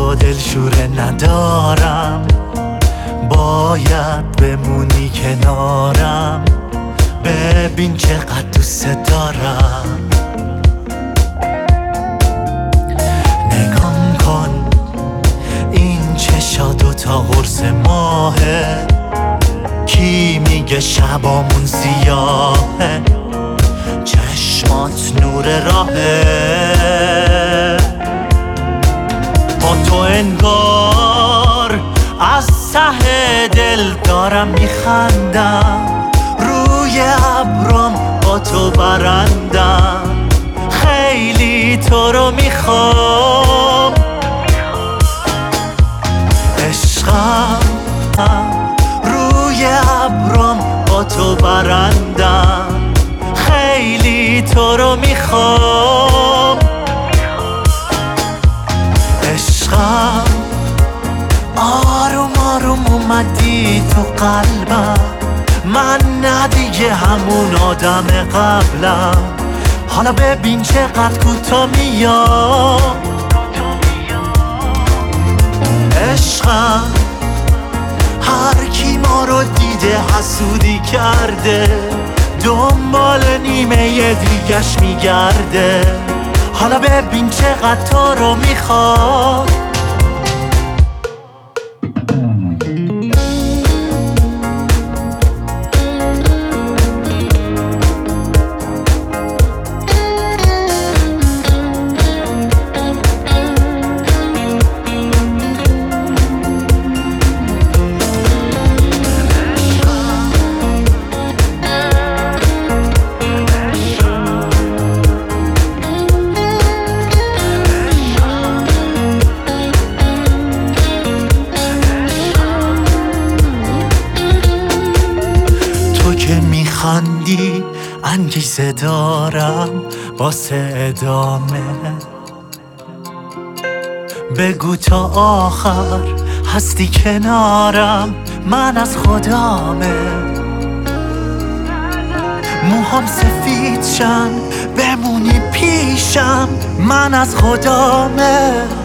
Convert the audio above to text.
تو دلشوره ندارم، باید بمونی کنارم. ببین چقدر دوست دارم. نگام کن این چشا دوتا قرص ماهه. کی میگه شبامون سیاهه؟ چشمات نور راهه. با تو انگار از ته دل دارم میخندم. روی ابرام با تو برندم. خیلی تو رو میخوام عشقم. روی ابرام با تو برندم. خیلی تو رو میخوام عشقم. آروم آروم اومدی تو قلبم. من نه دیگه همون آدم قبلم. حالا ببین چقدر کوتاه میام عشقم. هر کی ما رو دیده حسودی کرده، دنبال نیمه دیگش میگرده. حالا ببین چقدر تو رو میخوام. میخندی انگیزه دارم واسه ادامه. بگو تا آخر هستی کنارم. من از خدامه. موهام سفید شن بمونی پیشم. من از خدامه.